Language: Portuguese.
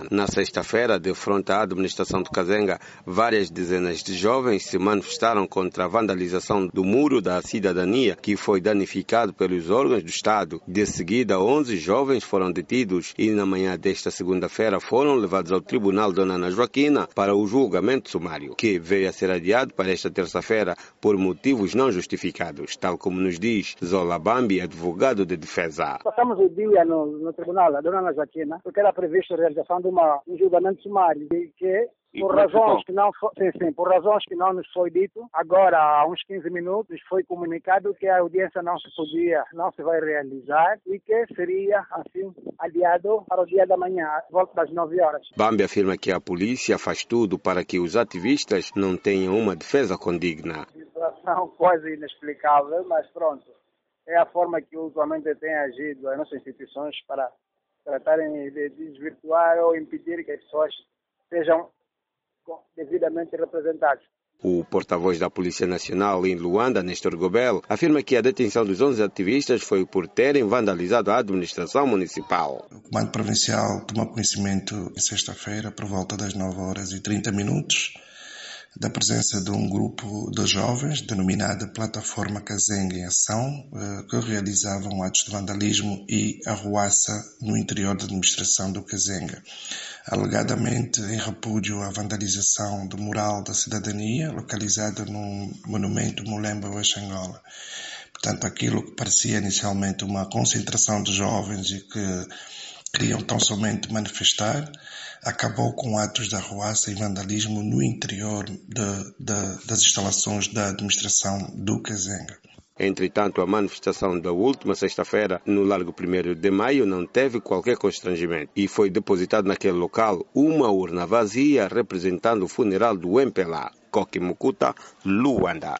Na sexta-feira, de frente à administração de Kazenga, várias dezenas de jovens se manifestaram contra a vandalização do Muro da Cidadania, que foi danificado pelos órgãos do Estado. De seguida, 11 jovens foram detidos e, na manhã desta segunda-feira, foram levados ao Tribunal Dona Ana Joaquina para o julgamento sumário, que veio a ser adiado para esta terça-feira por motivos não justificados, tal como nos diz Zola Bambi, advogado de defesa. Passamos o dia no Tribunal Dona Ana Joaquina, porque era previsto a realização de um julgamento sumário, que por razões que não nos foi dito, agora há uns 15 minutos foi comunicado que a audiência não se vai realizar e que seria assim adiado para o dia da manhã, volta das 9 horas. Bambi afirma que a polícia faz tudo para que os ativistas não tenham uma defesa condigna. Situação quase inexplicável, mas pronto, é a forma que usualmente tem agido as nossas instituições para tratarem de desvirtuar ou impedir que as pessoas sejam devidamente representadas. O porta-voz da Polícia Nacional em Luanda, Nestor Gobel, afirma que a detenção dos 11 ativistas foi por terem vandalizado a administração municipal. O Comando Provincial tomou conhecimento sexta-feira, por volta das 9h30, da presença de um grupo de jovens, denominada Plataforma Kazenga em Ação, que realizavam atos de vandalismo e arruaça no interior da administração do Kazenga, alegadamente em repúdio à vandalização do Mural da Cidadania, localizado no monumento Mulemba Angola. Portanto, aquilo que parecia inicialmente uma concentração de jovens e que queriam tão somente manifestar, acabou com atos de arruaça e vandalismo no interior das instalações da administração do Kazenga. Entretanto, a manifestação da última sexta-feira no Largo 1º de Maio não teve qualquer constrangimento e foi depositada naquele local uma urna vazia representando o funeral do MPLA, Koki Mukuta, Luanda.